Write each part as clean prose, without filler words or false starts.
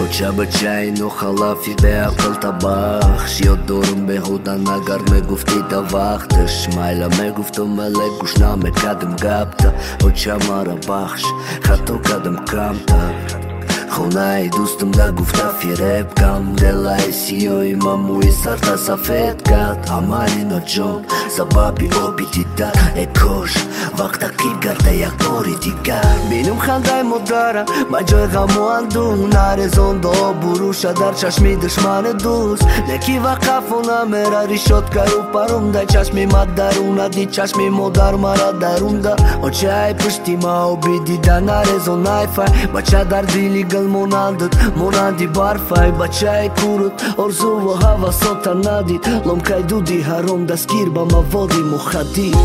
Ocha băceai nu halafi be akıl tabakh Shio dorm be huda nagar me gufti da vakht Shmaila me guftu me le gushna me kadem gapta Ocha mara bakhsh khato kadem kamta Khonai dostum da gufta fireb kam Delai siyo imamu isarta safet kat Amali no jon sababi obiti da e kosh Vakta kip garda jak politika Binum khandaj modara ma gjoj gamu andu Nare zondo burusha dar qashmi dëshmane dus Ne kiva kafuna mera rishot karu parunda Qashmi madaruna di qashmi modar mara darunda O qaj pështima obidi da nare zonaj faj Ba qa dar dili gëll monandët monandi barfaj Ba qaj kurët orzu vë hava sot anadit Lom kaj dudi harom da skirba ma vodi mu khadit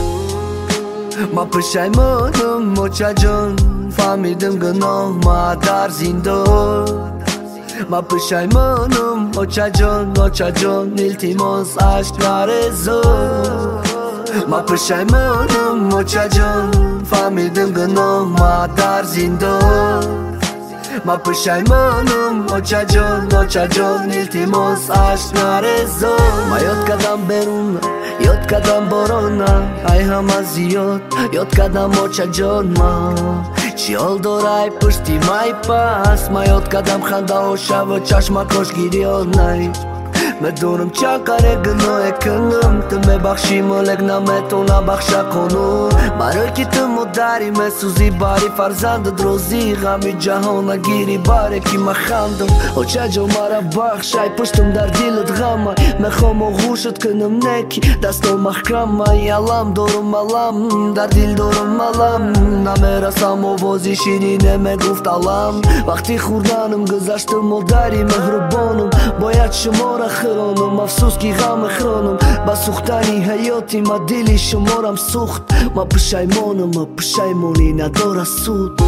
Ma pëshaj mënëm o qa gjën Fami dëm gënoh ma dar zindor Ma pëshaj mënëm o qa gjën Iltimos ashk nare zor Ma pëshaj mënëm o qa gjën Fami dëm gënoh ma dar zindor Ma pëshaj mënëm o qa gjën Iltimos ashk nare zor Ma jot kadam beruna Jot kadam borona Aj hamazi jot kadam o qa gjën ma Qjoll doraj pështi ma i pas Ma jot kadam khanda o shavë qash ma kosh girionaj Me dorëm qakare gëno e këngëm Të me bakshi më legna me tona baksha konur Maroj kitë modari me suzi bari Farzandë drozi gami gjahona giri bare ki ma khandëm O qa gjo mara bakshaj pështëm dar dilët gamaj Me khomo ghushët kënëm neki Da sto ma hkramaj Alam dorëm alam Dar dil dorëm alam Na mera sa mo vozi shirine me guft alam Vakti khurdanëm gëzashtë modari me hrbonëm Boja që mora خرانم افسوس کی غم خرانم با سوختنی حیاتی ما دلی شمارم سوخت ما پشیمانی نداره سود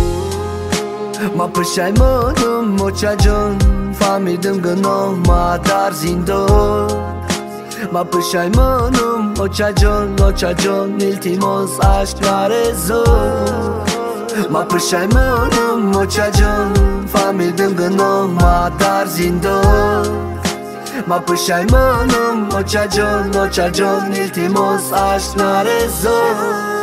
ما پشیمانم و چه جان فهمیدم گناه ما در زندان ما پشیمانم و چه جان التماس عشق نره زور ما پشیمانم و چه جان فهمیدم گناه ما در زندان Ma pëshaj mënëm o qa gjën Iltimos ashk nare zor